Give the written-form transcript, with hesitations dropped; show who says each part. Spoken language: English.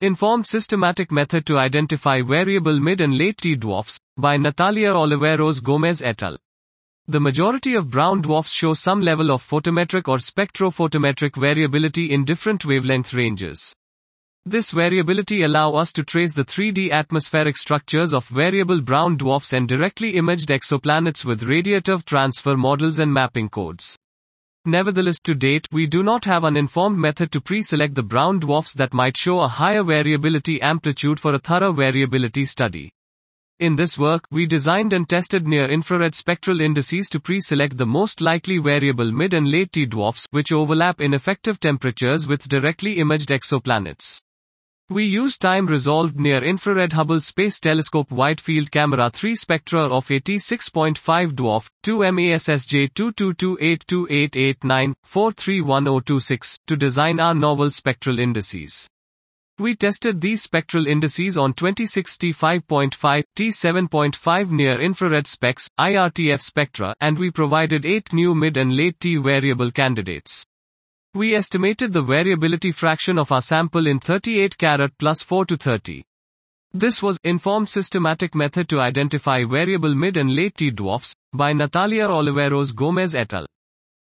Speaker 1: Informed Systematic Method to Identify Variable Mid and Late T Dwarfs, by Natalia Oliveros Gomez et al. The majority of brown dwarfs show some level of photometric or spectrophotometric variability in different wavelength ranges. This variability allows us to trace the 3D atmospheric structures of variable brown dwarfs and directly imaged exoplanets with radiative transfer models and mapping codes. Nevertheless, to date, we do not have an informed method to pre-select the brown dwarfs that might show a higher variability amplitude for a thorough variability study. In this work, we designed and tested near-infrared spectral indices to pre-select the most likely variable mid and late T dwarfs, which overlap in effective temperatures with directly imaged exoplanets. We use time-resolved near-infrared Hubble Space Telescope Wide-Field Camera 3 spectra of a T6.5 dwarf, 2 MASSJ 222828889431026, to design our novel spectral indices. We tested these spectral indices on 26 T5.5, T7.5 near-infrared specs, IRTF spectra, and we provided 8 new mid and late T variable candidates. We estimated the variability fraction of our sample in 38 carat plus 4 to 30. This was Informed Systematic Method to Identify Variable Mid and Late T Dwarfs, by Natalia Oliveros Gomez et al.